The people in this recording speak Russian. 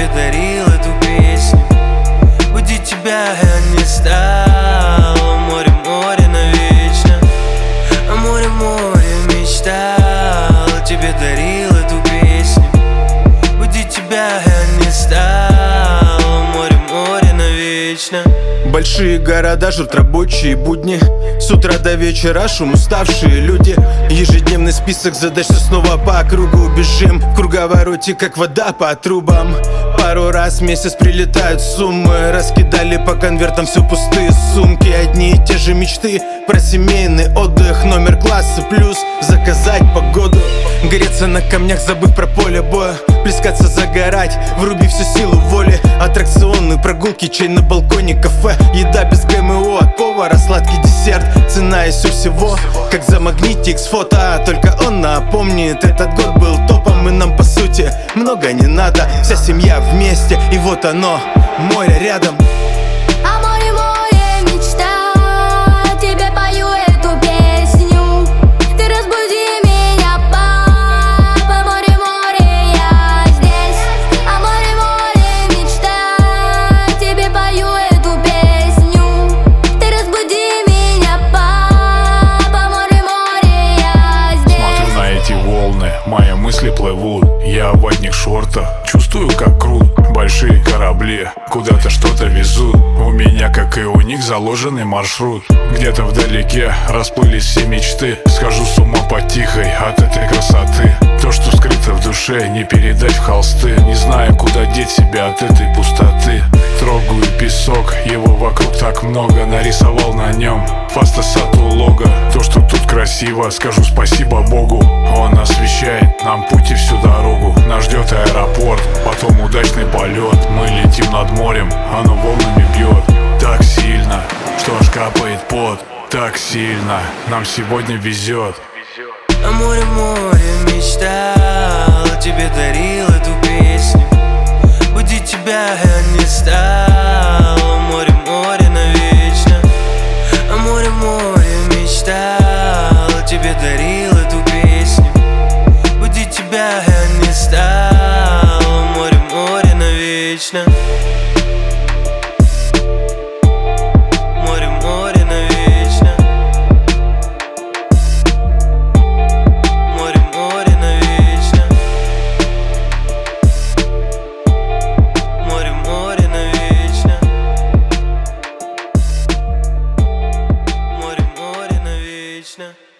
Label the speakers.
Speaker 1: тебе дарил эту песню. Будить тебя я не стал. Море, море навечно. А море, море мечтал. Тебе дарил эту песню. Будить тебя я не стал. Море, море навечно.
Speaker 2: Большие города жрут рабочие будни. С утра до вечера шум, уставшие люди. Ежедневный список задач, что снова по кругу бежим. В круговороте, как вода по трубам. Пару раз в месяц прилетают суммы. Раскидали по конвертам все пустые сумки. Одни и те же мечты про семейный отдых. Номер класса плюс заказать погоду. Греться на камнях, забыв про поле боя. Плескаться, загорать, вруби всю силу воли. Аттракционы, прогулки, чай на балконе, кафе. Еда без ГМО от повара, сладкий десерт. Цена из всего, как за Магнитикс фото. Только он напомнит, этот год был топом. И нам по сути много не надо. Вся семья вместе, и вот оно, море рядом.
Speaker 3: А море, море мечта, тебе пою эту песню. Ты разбуди меня, папа. Море, море, я здесь. А море, море мечта, тебе пою эту песню. Ты разбуди меня, папа. Море, море, я здесь.
Speaker 4: Смотрю на эти волны, мои мысли плывут. Я в одних шортах, чувствую, как крут. Большие корабли куда-то что-то везут. У меня, как и у них, заложенный маршрут. Где-то вдалеке расплылись все мечты. Схожу с ума по тихой от этой красоты. То, что скрыто в душе, не передать в холсты. Не знаю, куда деть себя от этой пустоты. Трогаю песок, его вокруг так много. Нарисовал на нем фастасату лого. То, что тут красиво, скажу спасибо Богу. Он освещает нам путь и всю дорогу. Нас ждет аэропорт, потом удачный полет. Мы летим над морем, оно волнами бьет. Так сильно, что аж капает пот. Так сильно, нам сегодня везет.
Speaker 1: А море, море мечтал. Тебе дарил эту песню. Будить тебя я не стал. Море, море навечно. А море, море мечтал. Тебе дарил эту песню. Будить тебя я не стал. Море, море навечно. Море, море навечно. Море, море навечно. Море, море навечно. Море, море навечно.